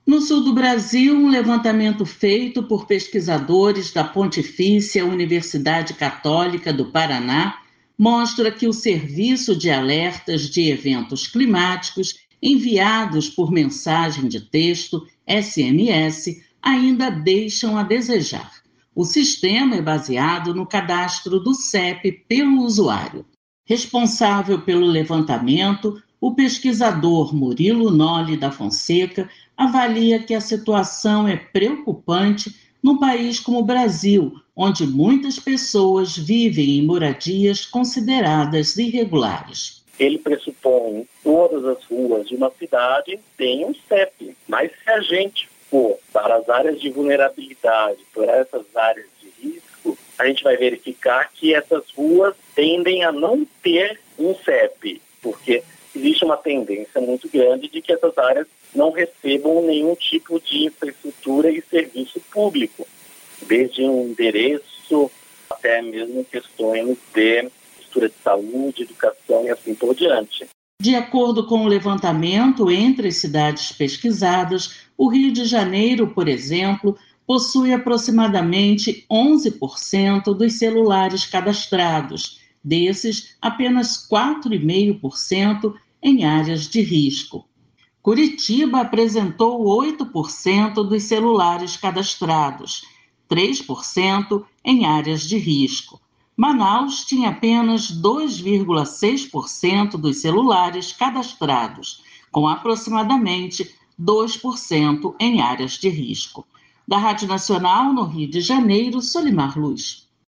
No sul do Brasil, um levantamento feito por pesquisadores da Pontifícia Universidade Católica do Paraná mostra que o serviço de alertas de eventos climáticos enviados por mensagem de texto, SMS, ainda deixam a desejar. O sistema é baseado no cadastro do CEP pelo usuário. Responsável pelo levantamento, o pesquisador Murilo Nolli da Fonseca avalia que a situação é preocupante num país como o Brasil, onde muitas pessoas vivem em moradias consideradas irregulares. Ele pressupõe que todas as ruas de uma cidade têm um CEP, mas se a gente for para as áreas de vulnerabilidade, para essas áreas de risco, a gente vai verificar que essas ruas tendem a não ter um CEP, porque existe uma tendência muito grande de que essas áreas não recebam nenhum tipo de infraestrutura e serviço público, desde um endereço até mesmo questões de infraestrutura de saúde, educação e assim por diante. De acordo com o levantamento entre as cidades pesquisadas, o Rio de Janeiro, por exemplo, possui aproximadamente 11% dos celulares cadastrados. Desses, apenas 4,5% em áreas de risco. Curitiba apresentou 8% dos celulares cadastrados, 3% em áreas de risco. Manaus tinha apenas 2,6% dos celulares cadastrados, com aproximadamente 2% em áreas de risco. Da Rádio Nacional, no Rio de Janeiro, Solimar Luz.